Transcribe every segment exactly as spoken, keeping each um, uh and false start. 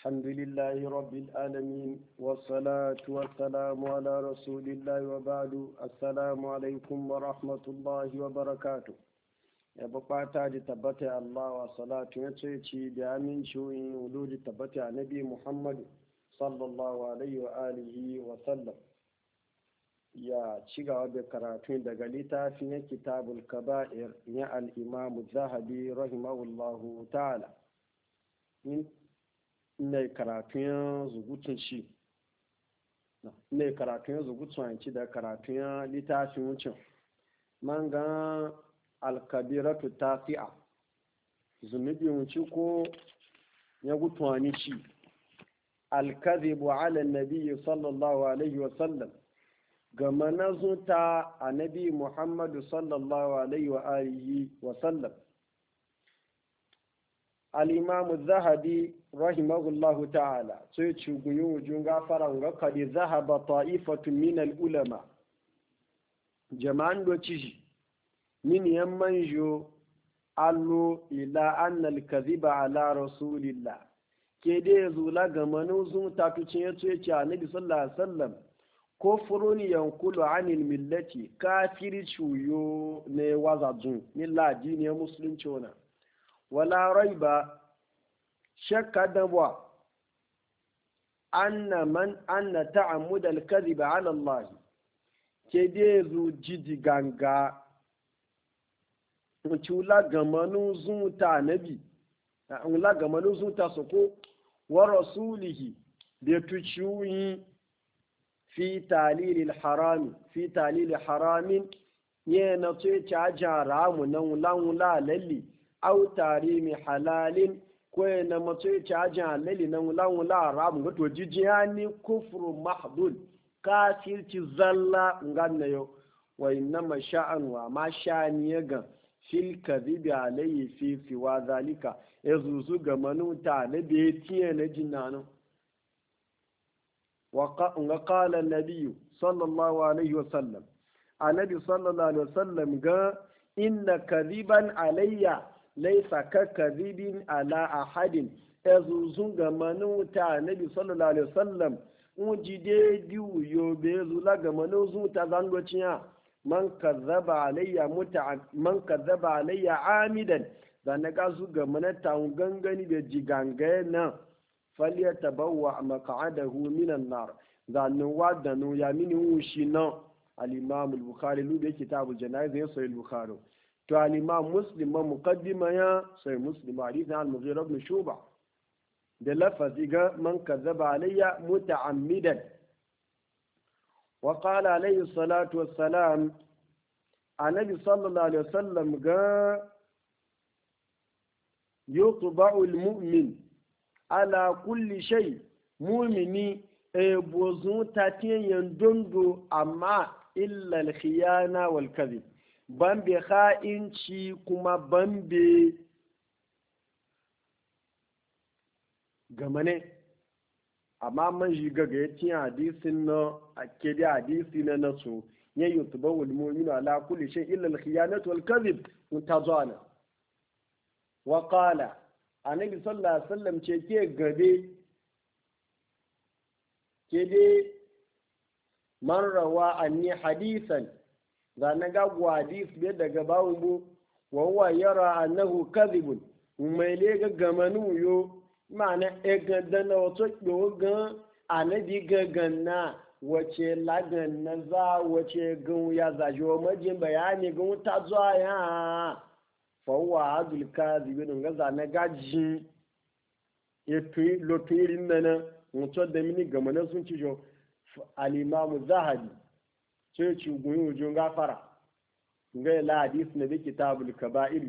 الحمد لله رب العالمين والصلاة والسلام على رسول الله وبعد السلام عليكم ورحمة الله وبركاته ya bukata da tabbata Allah wa salatu ya ce ci da amincin wuludi tabbata annabi Muhammad sallallahu alaihi wa alihi wa sallam ya ci gaba da karatu daga littafin kitabul kaba'ir ya al-imam zahabi rahimahullahu ta'ala ne karatun zugutun shi ne karatun zugutun ci da karatun littafin wucin man ga alkabiratu tafi'a zunubi wuce ko ya gutuwani ci alkazibu ala nabi sallallahu alaihi wasallam ga manazunta a nabi muhammadu sallallahu alaihi wa alihi wasallam al'imamu zahabi rahimahullahu ta'ala sai cuguyi wujun gafara ga kadi zahaba ta'ifatun min al'ulama jama'an doci min yamman jo allo ila annal kadhiba ala rasulillah ke dai zula ga manuzun tatucin yato yace annabi sallallahu alaihi wasallam kufrun yankulu anil millati kafiri chuyo ne wazajun milla dini ya musulunci wana wala raiba shakka dabwa anna man anna ta'ammud al kadhiba ala allah ke dai zu jiji ganga cula gamanu zuta nabi ula gamanu zuta soko wa rasulihi da tuciyi fi talilil harami fi talilil haramin yana ce caja ramu nan lanwula lalli au tarimi halalin ko yana mace caja lalli nan lanwula ramu gato jijiya ni kufru mahdud kafirci zalla nganna yo wa innama sha'an wa ma sha'ani ya ga fil kadhibi alayhi fi fi wa zalika yazuzu ga manuta na da tiye na jinnano wa qala an-nabiy sallallahu alaihi wasallam annabi sallallahu alaihi wasallam ga inna kadhiban alayya laysa ka kadhibin ala ahadin yazuzu ga manuta annabi sallallahu alaihi wasallam unjide diu yo bezula ga manuta zangociya man kazzaba alayya muta man kazzaba alayya amidan da na ga su ga manata gangani da jiganga na falyatabawwa maq'adahu minan nar da nu wadanu ya mini wushi na al-imam al-bukhari lu da kitabul janaiz ya sahih al-bukhari to al-imam muslim muqaddima ya sahih muslim hadith al-mughira ibn shuba da lafazi ga man kazzaba alayya muta'ammidan وقال عليه الصلاة والسلام النبي صلى الله عليه وسلم قال يطبع المؤمن على كل شيء مؤمني بوزون تاتين يندندو أما إلا الخيانة والكذب بامبي خائن شي كما بامبي غماني amma man shiga ga yakin hadisin na ake da hadisi na nasu ya yi tuba wal mu'minu ala kulli shay illa al khiyanatu wal kadhib muntazana wa qala annabi sallallahu alaihi wasallam ce ke gabe ke de man rawa anni hadisan da na ga hadis be daga bawun bu wa huwa yara annahu kadhibun mai le ga gamanu yo ma'ana egan dana wato dogon anabi gagan na wace lagan na za wace gan ya zaji wa majin bayani gan ta zuwa ya fawwa adul kazi bin gaza na gaji ya fi loturin nana mutu da mini gama na sun ci jo alimamu zahabi ce ci gunyi wujun gafara ga la hadis na bi kitabul kaba'ir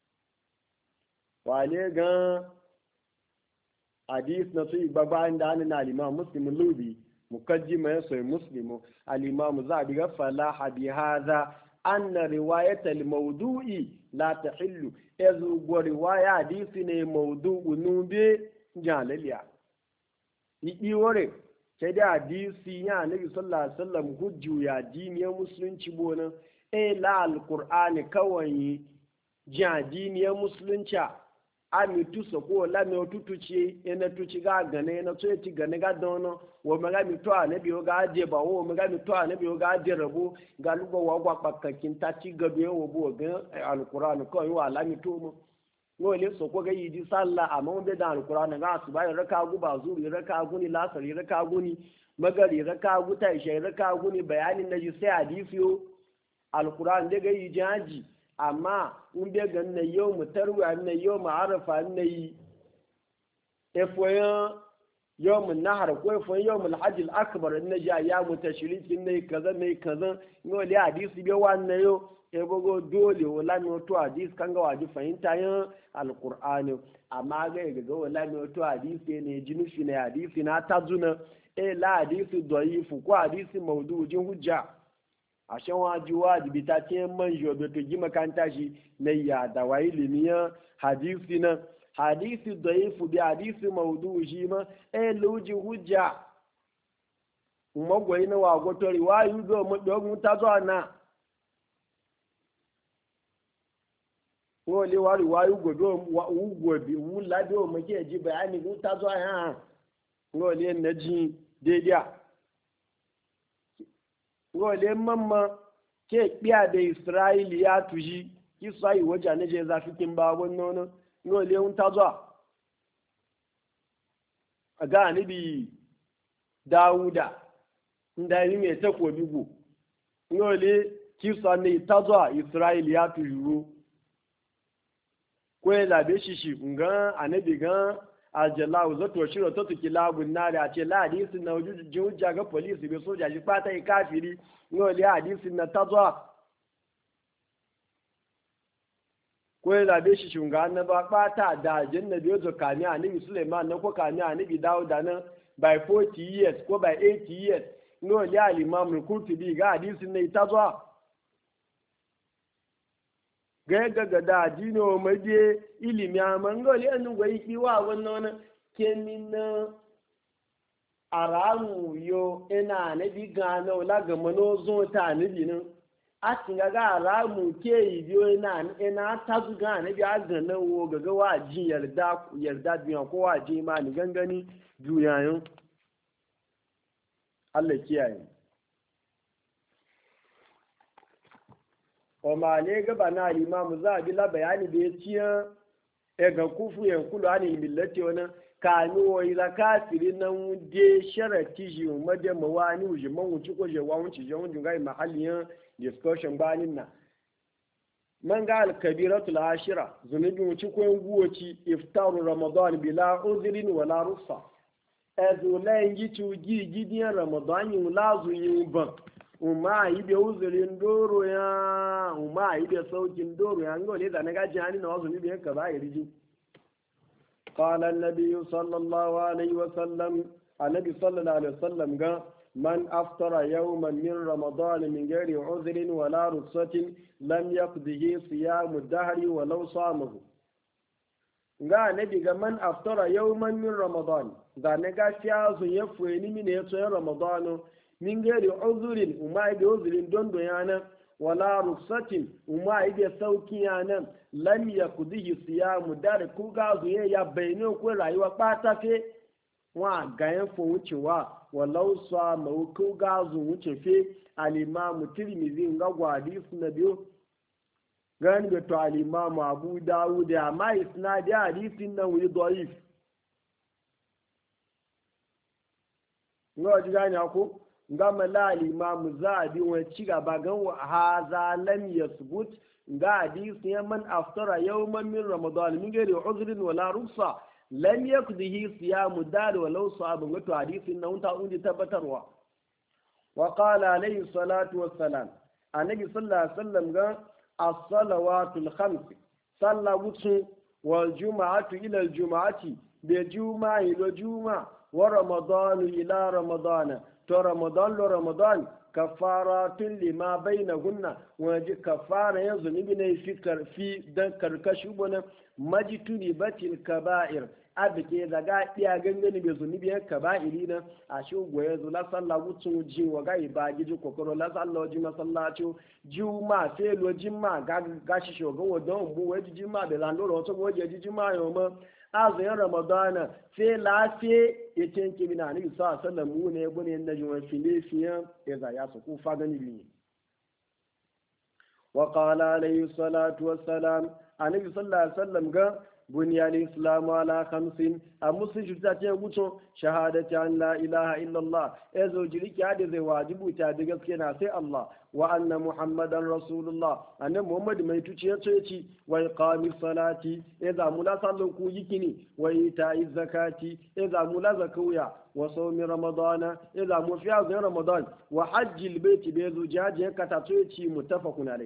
wale gan hadis na su gbagba inda hannun al'imam muslim lubi mukaddima ya soyi muslimu al'imam za a diga falaha bi haza anna riwayat al-mawdu'i la tahillu ezu go riwaya hadisi ne mawdu'u nube jalaliya yi wore sai da hadisi ya nabi sallallahu alaihi wasallam hujju ya diniyar musulunci bonan eh la al-qur'ani kawai jadiniyar musulunci ami tu so ko la mi otutuchi ene tuchi ga gane na so ti gane ga dono wo me ga mi to anabi o ga je ba wo me ga mi to anabi o ga je rabo ga lugo wa gwa pakakin ta ti gabe wo bo ga alquran ko yo ala mi to mo wo le so ko ga yi di sallah amma be da alquran ga su ba raka gu ba zuri raka gu ni lasari raka gu ni magari raka gu ta ishe raka gu ni bayanin naji sai hadisi yo alquran de ga yi jaji amma in bai ga na yau mu tarwa na yau mu arafa na yi efoyan yau mu nahar ko efoyan yau mu hajjil akbar na ja ya mu tashrikin ne kaza ne kaza no le hadisi bai wannan yau e bogo dole wala no to hadisi kan ga waji fahimta yin alqur'ani amma ga ga ga wala no to hadisi ne jinufi ne hadisi na tazuna e la hadisi da'ifu ko hadisi mawdu'in hujja a shan waji wajibi ta ce man jobe to ji makanta shi na ya da wayi limiyan hadisi na hadisi daifu bi hadisi maudu shi ma eh luji hujja magwai na wago to riwayu do mu dogun ta zo na wole wa riwayu godo wu gobi wu lado mu ke ji bayani gu ta zo ha wole na ji daidai wole mamma ke biya da Isra'ili ya tuji Isra'i waje ne je zafi kin ba wannan wole un ta zo aga nabi Dawuda inda yi me ta ko bigo wole kisa ne ta zo Isra'ili ya tuju ko la be shishi nga anabi ga aljalahu zato shiro to tuki labun nari a ce la hadisi na hujja ga police be soja ji fata yi kafiri no le hadisi na tazwa ko la be shi shunga na ba fata da jannabi yo kani annabi Suleiman na ko kani annabi Dawud na by forty years ko by eighty years no le al-imam al-Qurtubi ga hadisi na tazwa ga ga da dino maje ilimi amangole anu go ikiwa wannan kenina aramu yo ina ne biga na ola ga mano zo ta ne binin atinga ga aramu ke idio ina ina tazu ga ne bi aga na wo ga ga waji yarda yarda biya ko waji ma ni gangani juyayin Allah kiyaye o ma ne gaba na limamu za a bi la bayani da ya ciya e ga kufu yan kulu ani millati wannan kanu wa ila kafiri nan de sharati ji umma de mawani uji man wuci ko je wa wuci je wunju gai mahalliyan discussion banin na man ga al kabiratul ashira zunubi wuci ko yan guwoci iftaru ramadan bila uzrin wala rufa azulan yi tuji gidiyan ramadan yin lazu yin ban umma yi be uzurin doro ya umma yi be saukin doro ya ngole da naga jani na wasu biyan ka ba yiri qala an-nabi sallallahu alaihi wa sallam annabi sallallahu alaihi wa sallam ga man aftara yawman min ramadan min ghairi uzrin wala rukhsatin lam yaqdihi siyam ad-dahr walau samahu ga annabi ga man aftara yawman min ramadan da naga fiyazu ya fueni min ya tsoyin ramadan min gari uzurin umma ibe uzurin don doyana wala ruksatin umma ibe sauki yana lam yakudhi siyamu dar ku ga zuye ya bayno ko rayuwa pata fe wa gayan fo wucewa walau sa mu ku ga zu wuce fe al-imam tirmidhi nga gwadi sunna biyo gan be to al-imam abu dawud amma isnad hadithin na wi dhaif ngo jigani ako ngama la al-imam zabi wa ci gaba gan wa hadha lam yasbut ga hadisi ya man aftara yawman min ramadan min ghairi uzrin wala ruksa lam yakdihi siyamu dar walau sa'ab wato hadisin nan ta unji tabbatarwa wa qala alayhi salatu wassalam annabi sallallahu alaihi wasallam ga as-salawatul khams sallawatu wal jumu'atu ila al-jumu'ati bi juma'i ila juma' wa ramadan ila ramadan to ramadan lo ramadan kafaratun lima bainahunna waji kafara yanzu nibi ne fi karfi dan karkashi bona majtuni batil kaba'ir abike daga iya gangani bai zunubi ya kaba'iri na a shi goye zu la sallah gutun ji wa ga ba giji kokoro la sallah ji masallaci juma sai lo jima ga gashi shoga wadon bu waji jima da landoro to waje jima yo ma azumin ramadana sai lafiye ya tenke bina ni sa sallan mu ne bune na juma filefiyan ya za ya su kufa gani bi wa qala alayhi salatu wassalam annabi sallallahu alaihi wasallam ga buniya al-islamu ala khamsin a musulunci ta ce guto shahadati an la ilaha illallah ya zo jiriki hada zai wajibu ta da gaske na sai Allah wa anna muhammadan rasulullah annabi muhammad mai tuci ya ce ci wa iqami salati ya za mu la sallu ku yikini wa ita'i zakati ya za mu la zakuya wa sawmi ramadana ya za mu fi azin ramadan wa hajjil baiti bai zo jaje ka ta ce ci muttafaqun alai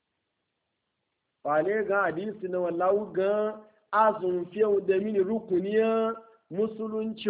wale ga hadisi na wallahu ga azun fiye da mini rukuniyar musulunci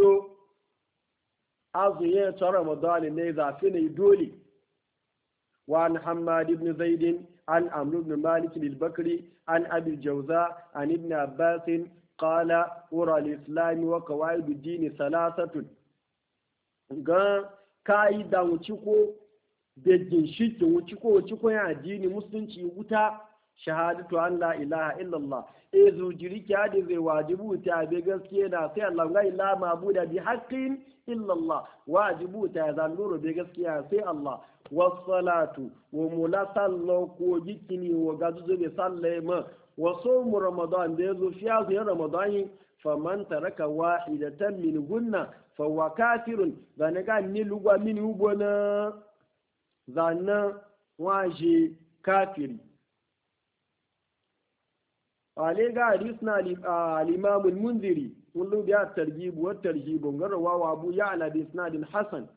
azun ya ta ramadan ne zafi ne dole wa an hamad ibn zaidin an amr ibn malik al-bakri an abi jawza an ibn abbas qala ura al-islam wa qawaid ad-din thalathatun ga kai da wuci ko da ginshiki wuci ko wuci ko ya addini musulunci wuta shahadatu an la ilaha illallah e zujiri kyadi zai wajibu ta be gaskiya na sai Allah ga ila mabuda bi haqqin illallah wajibu ta zaluru be gaskiya sai Allah was-salatu wa mulasallu ko jikini wa gazu be salle ma wa sawmu ramadan da yazo fi azin ramadan faman taraka wahidatan min gunna fa huwa kafirun zane ga ni lugwa min ubona zanna waje kafiri wale ga hadis na al-imam al-munziri kullu bi at-targhib wa at-tarhib ngarawa wa abu ya'la bi isnadin hasan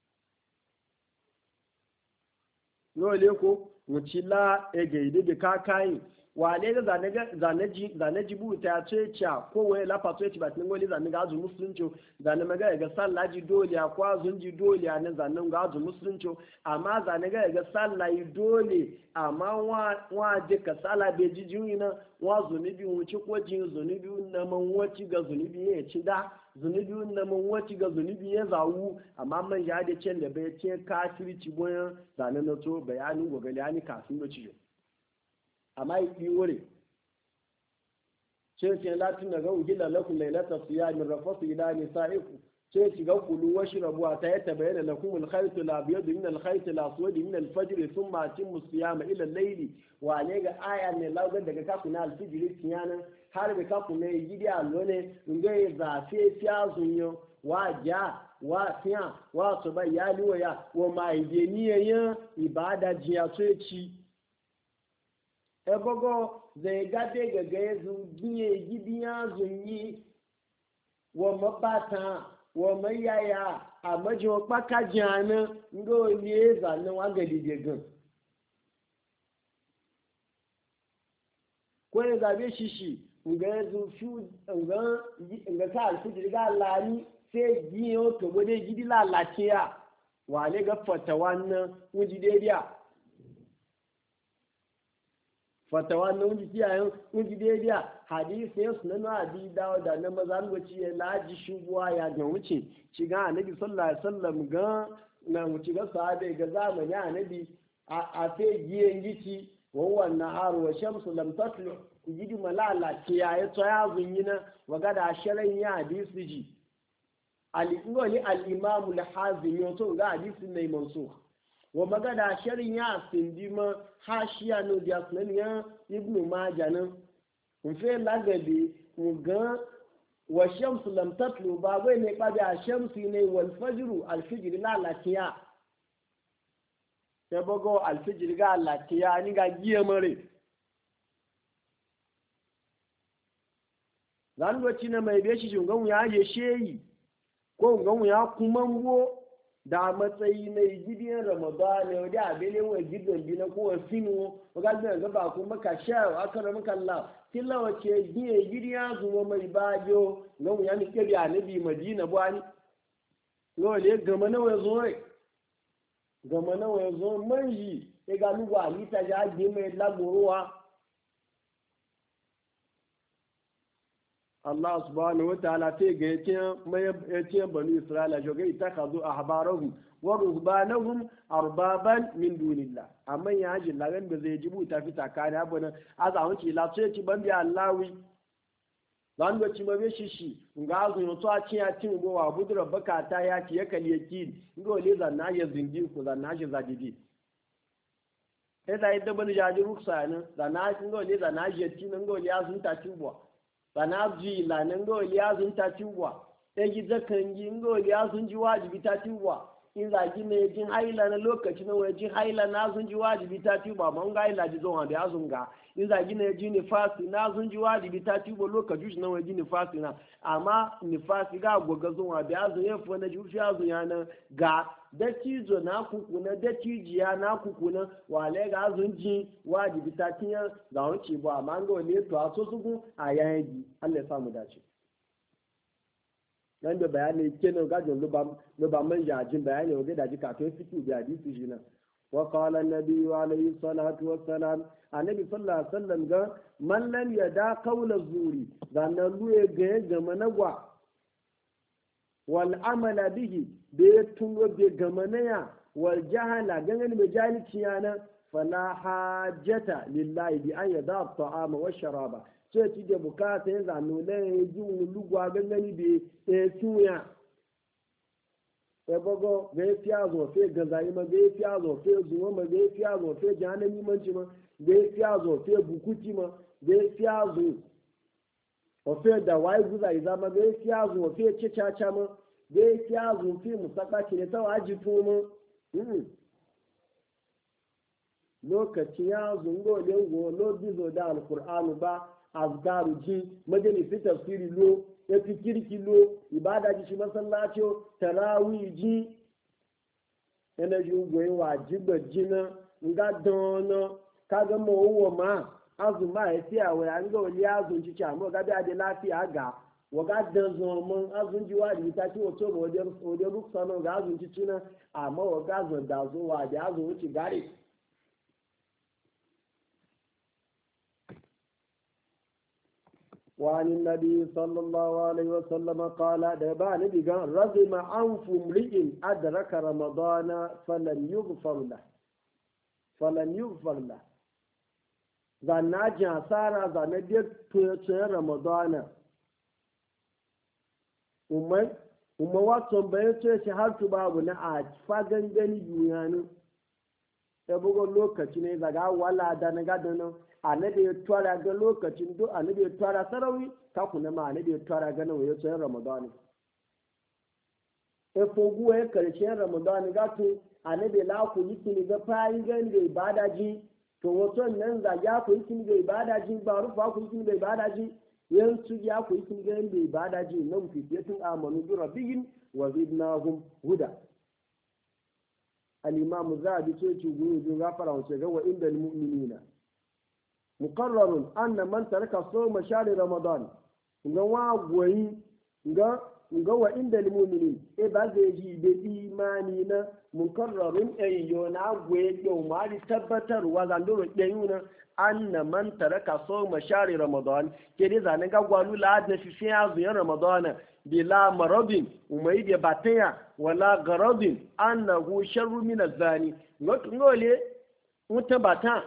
yole ko wucila e gaide de kakai wale ga zanaga zanaji zanaji buta ce cha ko wai la fato ce batin goli zanaga azu musulunci zanaga ga ga sallaji dole akwa zunji dole an zanaga ga azu musulunci amma zanaga ga sallaji dole amma wa wa je ka sala be jijin na wa zunubi wuci ko jin zunubi na man waci ga zunubi ya ci da zunubi na man waci ga zunubi ya zawu amma man ya da cin da bai ce kafirci boyan zanaga to bayanin gogali ani kafin da ciyo amma yi wuri ce ce latin daga ujila lakum lailata siyami rafasu ila nisaikum ce ci ga kulu washrabu ta yatabayyana lakum al-khayt al-abyad min al-khayt al-aswad min al-fajr thumma atimmu siyama ila al-layl wa ne ga aya ne lawa daga kaku na al-fajr tiyanan har be kaku ne gidi allone ngai za fe fiazunyo wa ja wa fiya wa to ba yali wa ya wa mai deniyan ibada jiya ce ci ebogo zai gade gaga ya zugiye gidiya zunyi wa mabata wa mayaya a majiwa kpaka jana nga oliye zanen wagadi jegan ko ya zabe shishi nga ya zufi nga ka alfijir ga lani sai giye oto gode gidi lalaciya wale ga fatawa nan wujidediya fatawa na wunji kiyayen wunji daidai hadisi ya suna na abi dawo da na maza lokaci ya laji shubuwa ya ga wuce ci ga annabi sallallahu alaihi wasallam ga na wuce ga sahabe ga zamani annabi a sai giyen gici wa wannan haru wa shamsu lam tatlu yidi malala kiyaye to ya zunyina wa ga da sharan ya hadisi ji al-ingoli al-imam al-hazimi to ga hadisi ne mansukh wa magana sharin ya sindima hashiya no dia sunan ya ibnu majah nan kun fe lagabe ku ga wa shamsu lam tatlu ba wai ne ba da shamsu ne wal fajru al fajr la latiya sai bago al fajr ga latiya ni ga giye mare zan wacce na mai beshi shungan ya je sheyi ko ngan ya kuma wo da matsayi na gidiyan ramadan ne da abin wa gidan bi na kowa finu ga da ga ba kuma ka sha aka ra maka Allah killa wace giye gidiya zuwa mai bajo nan ya ni kebe annabi madina bwani no le gama na wa zo gama na wa zo manji e ga lu wa ni ta ja gi mai lagorowa Allah subhanahu wa ta'ala te ga yake mai yake bani Isra'ila jogai itakazu ahbarahum wa ruhbanahum arbaban min dunillah amma ya ji lagan da zai jibu ta fita kana abuna azawun ci la ce ci ban bi Allahi zan ga ci mabe shi shi nga azu no to a ci ya ci go wa budu rabbaka ta ya ci ya kali yaki ngo le zan na ya zindi ku zan na shi zadidi sai da yadda bani jaji ruksa ne zan na ngo le zan na je ci ngo le azun ta ci bo zan ji la ngo le azun ta ci bo sai gi zakan gi ngo le azun ji wajibi ta ci bo in zagi ne jin haila na lokaci na wajen haila na sun ji wajibi ta tuba ma nga haila ji zuwa da yazun ga in zagi ne ji nifasi na sun ji wajibi ta tuba lokaci shi na wajen nifasi na amma nifasi ga goga zuwa da yazun ya fi na jufi yazun ya na ga dattijo na kuku na dattijiya na kuku na wale ga azun ji wajibi ta tiya ga wuce ba amma ga wale to a so su a yayin ji Allah ya samu dace nan da bayani kenan gajin luba man jajin bayani wa da jika to fiki da hadisi shi nan wa qala an-nabi alayhi salatu wassalam annabi sallallahu alaihi wasallam ga man lam yada qawla zuri dan luye ga ga managwa wal amala bihi be tungo be ga manaya wal jahala gangan be jahilci yana fala hajjata lillahi bi an yada at-ta'ama wa sharaba sai ci da bukata ya zanu na ya ji lugwa gangani da ya tuya ya bago ga ya fiya zofe ga zai ma ga ya fiya zofe zuwa ma ga ya fiya zofe jahanan yimanci ma ga ya fiya zofe bukuti ma ga ya fiya zo ofe da wai guza iza ma ga ya fiya zofe cicaca ma ga ya fiya zofe musakaci ne ta waji fuma lokacin ya zungo lengo lo bizo da alkur'anu ba azgaru ji majalisi tafsiri lo ya fi kirki lo ibada ji shi masallaci tarawih ji yana ji goyi wajiba jina nga dono kaga mo wo ma azuma ya fi awe an ga wali azun ci cha mo ga da da lafiya ga waga da zo mun azun ji wadi ta ci wato mo da o da ruksa no ga azun ci cina amma waga zo da zo wa da azun ci gare وعن النبي صلى الله عليه وسلم قال دبا نبي قال رغم أنف امرئ أدرك رمضان فلن يغفر له فلن يغفر له zanna jasara zanna da tuyace ramadana umar umar wato bayan tuyace har tu babu na a fagan gani duniya ya bugon lokaci ne daga wala da na gadana annabi ya twara ga lokacin do annabi ya twara sarawi ka kuna ma annabi ya twara ga nawa ya tsayin ramadani e fogu e karshen ramadani ga to annabi la ku yi kini ga fayin gan da ibada ji to wato nan za ya ku yi kini ga ibada ji ba rufa ku yi kini ga ibada ji yanzu ya ku yi kini ga ibada ji nan fitiyatun amanu bi rabbihim wa zidnahum huda al-imam zabi ce ci guru gafara wace ga wa indal mu'minina مقرر أن من ترك صوم شهر رمضان نوا غوي نغا نغا وعند المؤمنين إيه بعد يجي بإيماننا مقرر أي يونا غوي يوم على تبتر وزندور يونا أن من ترك صوم شهر رمضان كده نغا غوالو لا نفي في عزيز رمضان بلا مرض وما يجي باتيا ولا غرض أنه شر من الزاني نقول متبتا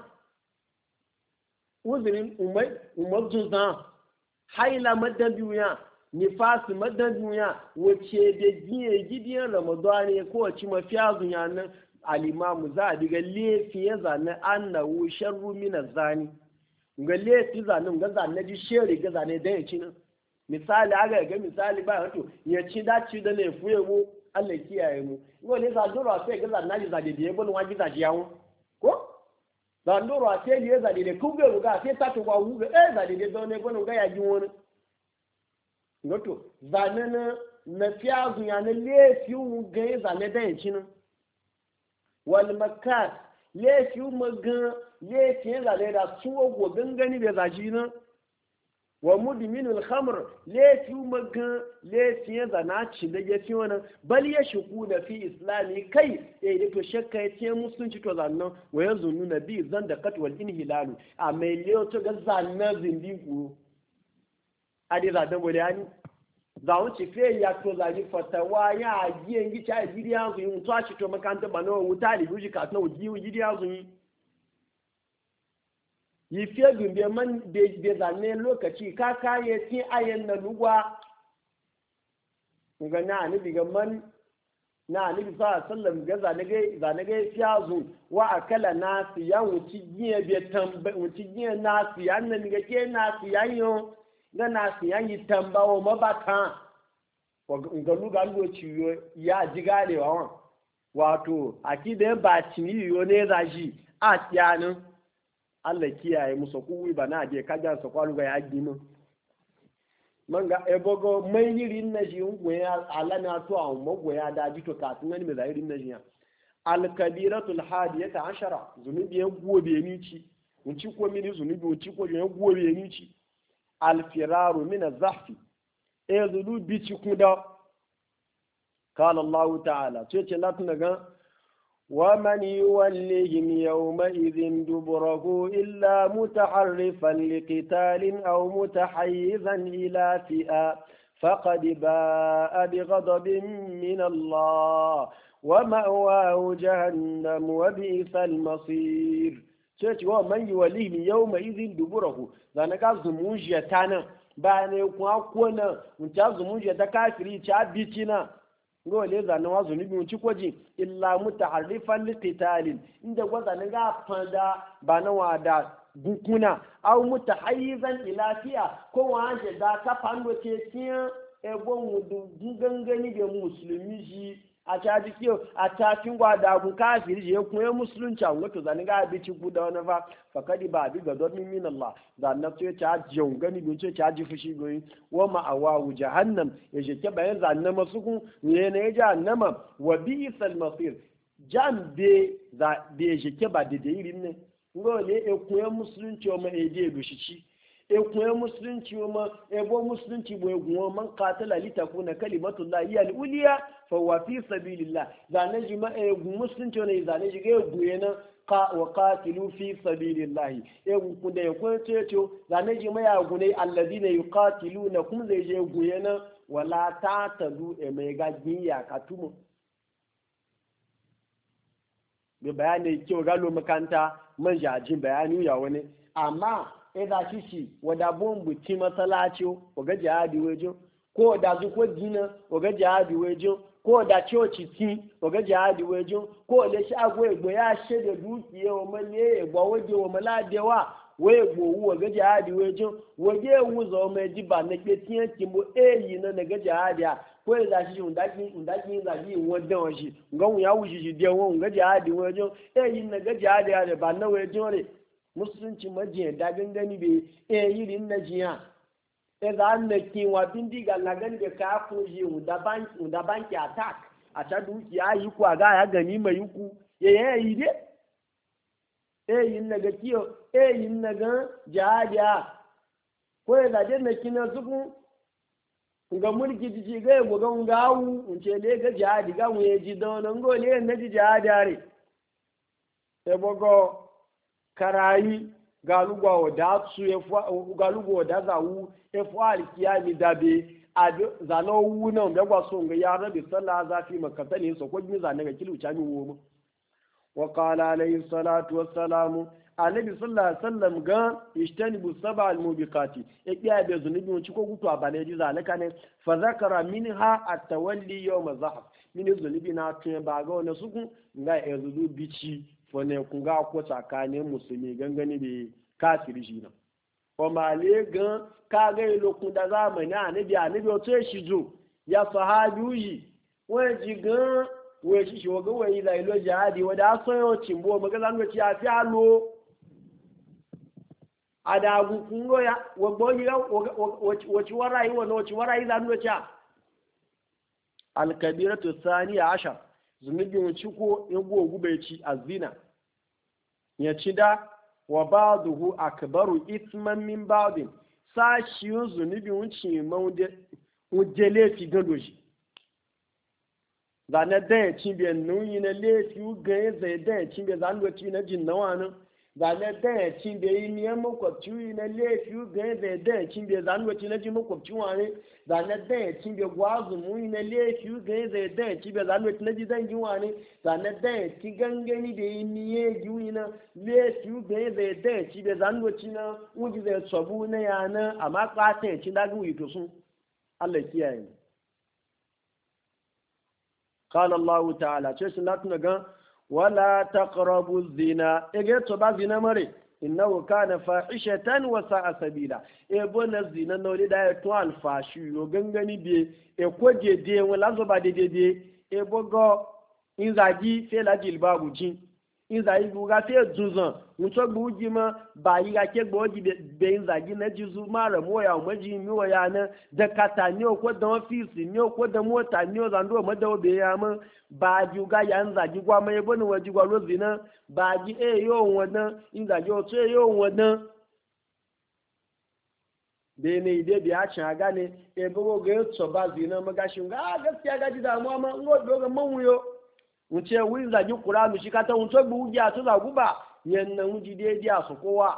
uzurin umar zuzan haila madan duniya nifasi madan duniya wace da jiye gidiyan ramadani ko wace mafiya zuya nan alimamu za a diga lefi ya zane annahu sharru min zani ga lefi zane ga zane ji shere ga zane dan ya ci nan misali aga ga misali ba wato ya ci daci da ne fuye mu Allah kiyaye mu ngo ne za dora sai ga zane ji zade da yabo wani zaji yawo ko zandoro a sai ya zade da kuge ruga sai ta tuwa wuga eh zade da don ne gonu ga ya ji wani ngoto zane na na fiazu ya na lefi wuga zane da yanci nan wal makat lefi maga lefi zade da suwo go gangani da zaji nan wa mudminul khamr lefi maga lefi zana ci da yafi wannan bal ya shuku da fi islami kai eh da to shakka ya ce musulunci to zannan wa yazunu nabi zan da kat wal inhilalu a mai leo to ga zanna zindiku adi za dan bole ani za wuce fe ya to za ji fatawa ya ajiye ngi cha jiri yanzu yin to a ci to makanta bano wuta li buji ka to ji jiri yanzu yi yi fiye gumbe man be zanne lokaci ka kaye tin ayen na lugwa ga na ni biga man na ni bi sa sallam ga zanage zanage fiyazu wa akala nasu ya wuci giye be tambe wuci giye nasu ya nan ga ke nasu yanyo ga nasu yanyi tambawo mabata ga luga ndo ciyo ya ji ganewa wato akida ba ciniyo ne zaji a tiyanin Allah kiyaye musu kuwi ba na je kajan su kwalu ga ya gino man ga ebogo mai yirin na ji ngwe ala na to an magwe ya da ji to ka tun ne mai zahirin na ji ya al kabiratul hadiyata ashara zunubi ya gobe ni ci mun ci ko mini zunubi mun ci ko ya gobe ni ci al firaru min az-zahfi e zunubi ci kuda qala Allah ta'ala ce ce na tuna ga ومن يولهم يومئذ دبره إلا متحرفا لقتال أو متحيزا إلى فئة فقد باء بغضب من الله ومأواه جهنم وبئس المصير شيء ومن يولهم يومئذ دبره ذلك زموجة تانا بأن يكون أكونا وانت زموجة كافري تابتنا ngole zanen wa zunubi mun ci kwaji illa mutaharrifan liqitalin inda gwaza ga fanda ba na wada bukuna aw mutahayyizan ila fiya ko waje da ta fando ce tiyan ego mudu gangani da musulmi ji a ta dikiyo a ta tingwa da bu kafiri je kun ya musulunci an wato zanen ga bi ci guda wani fa fakadi ba bi ga domin min Allah zanen to ta jiyon gani bin ce ta ji fushi goyi wa ma awawu jahannam ya je ke bayan zanen masu kun ne ne jahannama wa bi'sal masir jan be za be je ke ba de irin ne ngole e kun ya musulunci o ma e de dushici e kun ya musulunci o ma e bo musulunci bo egun man qatala litakuna kalimatullahi al-uliya fa wa fi sabilillah zanen jima'a egun musulunci ne zanen jige egun na wa qatilu fi sabilillah egun kun da yakun ceto zanen jima'a egun ne alladina yuqatiluna kun zai je egun na wala tatadu e mai gajin ya katumu be bayani kyau galo makanta man jajin bayani ya wani amma ida shishi wada bombu ti masalaci waga jihadi wejo ko da zu ko gina waga jihadi wejo ko da coci ti waga jihadi wejo ko le shi agwo egbo ya shede dukiye o male egbo waje o maladewa we egbo wu waga jihadi wejo waje wuzo me diba ne pe tiyan timbo eyi na ne ga jihadi a ko da shi undaki undaki za bi wodan wa shi ngan ya wuji ji de won ga jihadi wejo eyi na ga jihadi a ba na wejo re musulunci majiyan da gangani bai e yirin na jiya e za a nake wa bindiga na gani da ka koje da banki attack a ta dukiya yi kwa ga ya gani mai yuku ya yi yi de e yin na ga kiyo e yin na ga jihadiya ko ya zaje na kina suku ga mulki ji ga go ga ngawu unce le ga jihadi ga mu ye ji don ngole na ji jihadare e bogo karayi galugwa wada su galugwa wada zawu efu alkiyami dabe ado zano wu nan da gwa so ga ya rabi sallah zafi makatani so ko mi zane ga kilu chami wo wa qala alayhi salatu wassalamu annabi sallallahu alaihi wasallam ga ishtanibu sab'a almubiqati e kiya da zunubi mun ci ko gutu a bane ji zalaka ne fa zakara minha at-tawalli yawm zahab min zunubi na tun ba ga wannan su ga ezudu bici wane kunga ko tsakanin musulmi gangane da kafiri shi nan o male gan ka ga lokun da zamani annabi annabi o to shi zo ya sahabi wọ́n ji gan wọ́n shi shi waga wọ́n ila ilo jihadi wadda aso yau cimbo maga zan ci a fi alo a da agukun roya wagbo yi wace warayi wani wace warayi zan ci a alkabiratu saniya ashar zunubin wuci ko yago gube ci a zina ya ci da wa ba'duhu akbaru ithman min ba'din sashiyun zunubin wuci mawujele fi gadoji zane dan ya ci biyan nuyi na lefi ga ya zai dan ya ci biyan zan ci na jin nawa nan zane dan cin da yi miyan makwabci na lefi ga da dan cin da zan wace na ji makwabci wani zane dan cin da gwazu mu na lefi ga da dan cin da zan wace na ji dan ji wani zane dan ci gangani da yi miye ji na lefi ga da dan cin da zan wace na wuji da sabu na yana amma kwata cin da ga to sun Allah kiyaye قال الله تعالى تشنا تنغا ولا تقربوا الزنا اجي تو با زنا مري انه كان فاحشه وساء سبيلا e bona zina no da to alfashi yo gangani be e ko dede wala zo ba dede e bogo inzaji fe la jilbabu jin inzaji buga fe duzan mun to gbuji ma ba yi ga ke gboji be inzaji na jizu mara moya maji mi waya na da katani ko da office ni ko da mota ni o zando ma da obe ya ma ba ju ga ya inzaji gwa ma e bona waji gwa lo zina ba ji e yo wona inzaji o to e yo wona be ne ide bi a cin aga ne e bugo ga to ba zina magashin ga gaskiya gaji damuwa ma ngo doga manwuyo wuce win zagi Qur'anu shi kata wuce buji a tuna guba yannan wuji daidai a su kowa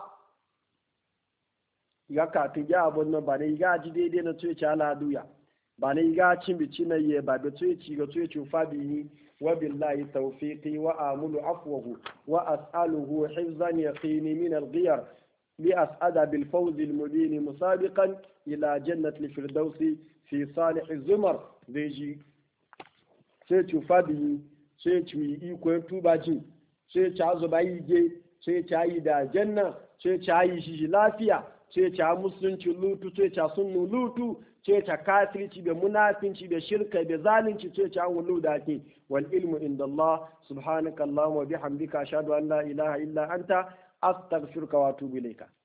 ya ka tu ya abun nan ba ne ga ji daidai na tuye ala duya ba ne ga cin bici na ye ba da tuye ci ga tuye ci fa bihi wa billahi tawfiqi wa amulu afwahu wa as'aluhu hifzan yaqini min al-ghiyar li as'ada bil fawz al mubin musabiqan ila jannati al firdausi fi salih az-zumar deji sai ci fa bihi sai ci ikon tubaci sai ci azuba yi ge sai ci yi da janna sai ci yi shi lafiya sai ci musulunci lutu sai ci sunnu lutu sai ci kafirci da munafinci da shirka da zalunci sai ci wulu da ke wal ilmu inda Allah subhanaka Allahumma wa bihamdika ashhadu an la ilaha illa anta astaghfiruka wa atubu ilayka